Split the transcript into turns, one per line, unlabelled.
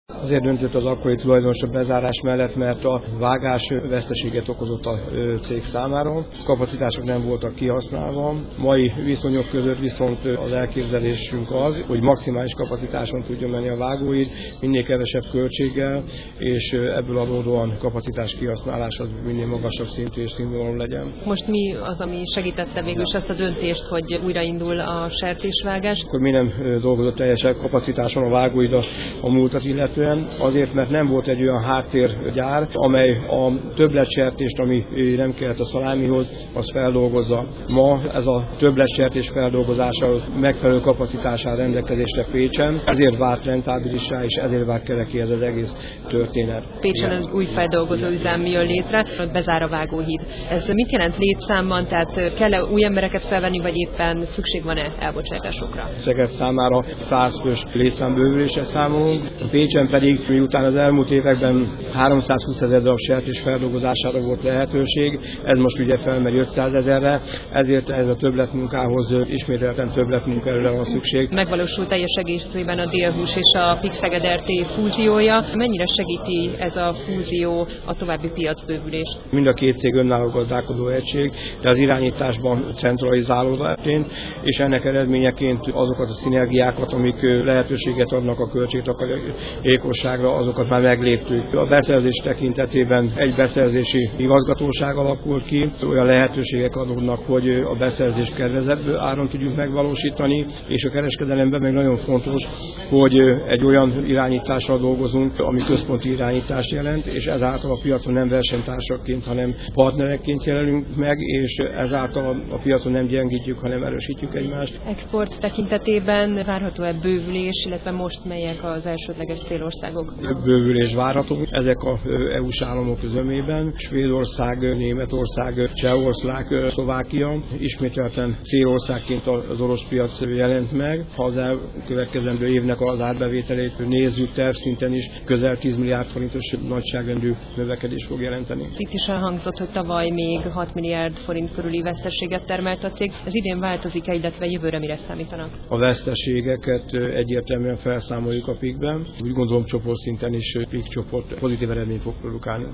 Azért döntött az akkori tulajdonos a bezárás mellett, mert a vágás veszteséget okozott a cég számára. Kapacitások nem voltak kihasználva. Mai viszonyok között viszont az elképzelésünk az, hogy maximális kapacitáson tudjon menni a vágóhíd, minél kevesebb költséggel, és ebből adódóan kapacitás kihasználás az minél magasabb szintű és színvonalú legyen.
Most mi az, ami segítette végül is azt a döntést, hogy újraindul a sertésvágás?
Akkor mi nem dolgozott teljesen kapacitáson a vágóhíd a múltat illetően, azért, mert nem volt egy olyan háttérgyár, amely a többletsertést, ami nem kellett a szalámihoz, az feldolgozza. Ma ez a többletsertés feldolgozása megfelelő kapacitásán rendelkezésre Pécsen, ezért vált rentábilissá, és ezért vált kereki ez az egész történet.
Pécsen az új feldolgozó üzem jön létre, ott bezár a vágóhíd. Ez mit jelent létszámban, tehát kell-e új embereket felvenni, vagy éppen szükség van-e elbocsátásokra?
Szeged számára 100 fős létszámbővülésre számolunk, Pécsen pedig miután az elmúlt években 320 000 darab sertés feldolgozására volt lehetőség, ez most ugye felmegy 500 000-re, ezért ez a többletmunkához ismételten többletmunkaerőre van szükség.
Megvalósult teljes egészében a Délhús és a PIK Szeged RT fúziója. Mennyire segíti ez a fúzió a további piacbővülést?
Mind a két cég önálló gazdálkodó egység, de az irányításban centralizálódva történt, és ennek eredményeként azokat a szinergiákat, amik lehetőséget adnak a költségtakarékosságra, azokat már megléptük. A beszerzés tekintetében egy beszerzési igazgatóság alakult ki, olyan lehetőségek adódnak, hogy a beszerzést kedvezőbb áron tudjuk megvalósítani, és a kereskedelemben meg nagyon fontos, hogy egy olyan irányítással dolgozunk, ami központi irányítást jelent, és ezáltal a piacon nem versenytársakként, hanem partnerekként jelenünk meg, és ezáltal a piacon nem gyengítjük, hanem erősítjük egymást.
Export tekintetében várható-e bővülés, illetve most melyek az elsődleges célországok?
Bővülés várható. Ezek az EU-s államok zömében, Svédország, Németország, Csehország, Szlovákia, ismételten célországként az orosz piac jelent meg. Ha az elkövetkezendő évnek az árbevételét nézzük, tervszinten is közel 10 milliárd forintos nagyságrendű növekedés fog jelenteni.
Itt is elhangzott, hogy tavaly még 6 milliárd forint körüli veszteséget termelt a cég. Ez idén változik-e, illetve jövőre mire számítanak?
A veszteségeket egyértelműen felszámoljuk a PIK-ben. Úgy gondolom, csoportszinten is PIK csoport pozitív eredményt fog produkálni.